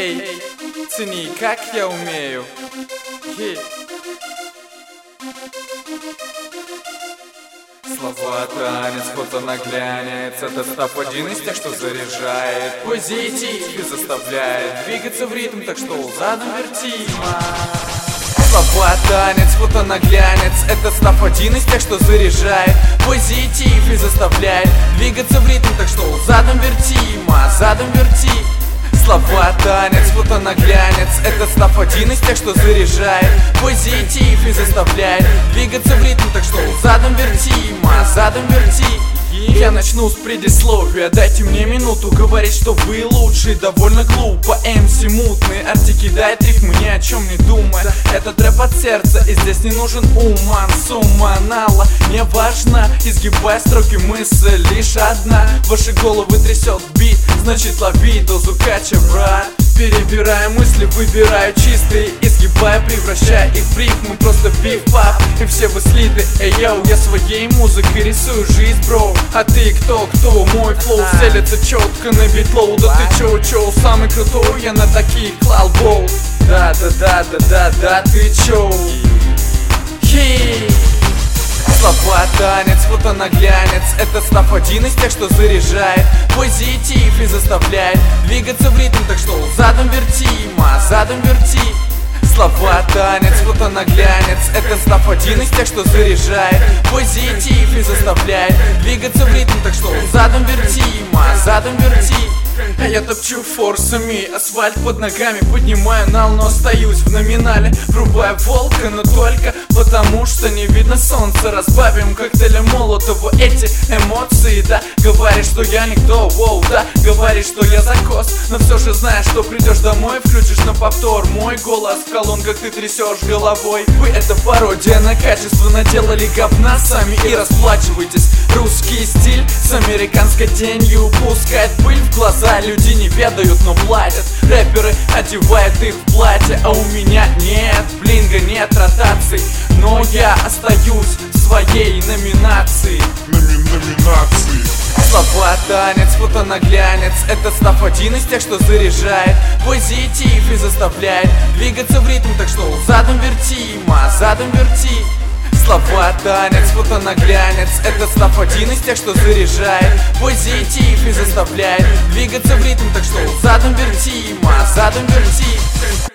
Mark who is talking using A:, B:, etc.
A: Эй, цени, как я умею. Слова танец, фото наглянец. Это став один из тех, что заряжает позитив и заставляет двигаться в ритм, так что задом вертимо. Слова танец, фото наглянец. Это став один из тех, что заряжает позитив и заставляет двигаться в ритм, так что задом вертимо, задом верти. Слова танец, фото наглянец. Это став один из тех, что заряжает позитив и заставляет двигаться в ритм, так что задом вертимо, задом верти. Я начну с предисловия, дайте мне минуту говорить, что вы лучший. Довольно глупо, MC мутный, арти кидает рифмы, ни о чем не думая. Этот рэп от сердца, и здесь не нужен уман. Сумма нала не важна, изгибая строки мысль лишь одна. Ваши головы трясет бит, значит лови дозу кача, брат. Перебирая мысли, выбираю чистые, изгибая, превращая их в рифмы. Просто биф-пап, и все вы слиты. Эй, йоу, я своей музыкой рисую жизнь, бро. А ты кто? Мой флоу селится четко на битлоу. Да ты чё, самый крутой, я на таких клал бол. Да, ты чё? Слова танец, фото наглянец. Это став один из тех, что заряжает позитив и заставляет двигаться в ритм, так что задом вертимо, задом верти. Слова танец, фото наглянец. Это став один из тех, что заряжает позитив и заставляет двигаться в ритм, так что задом вертимо, задом верти. А я топчу форсами асфальт под ногами, поднимаю нал, но остаюсь в номинале. Врубаю волка, но только потому, что не видно солнца. Разбавим коктейлем Молотова эти эмоции, да. Говоришь, что я никто, воу, да. Говоришь, что я закос, но все же знаешь, что придешь домой, включишь на повтор мой голос в колонках, ты трясешь головой. Вы это пародия на качество, наделали говна сами и расплачивайтесь. Русский стиль с американской тенью пускает пыль в глаза. Люди не ведают, но платят. Рэперы одевают их в платье, а у меня нет блинга, нет ротаций. Но я остаюсь в своей номинации. Слова танец, фото наглянец. Это став один из тех, что заряжает позитив и заставляет двигаться в ритм, так что задом вертимо, задом верти. Слова танец, фото наглянец. Это став один из тех, что заряжает позитив и заставляет двигаться в ритм, так что задом вертимо, задом верти.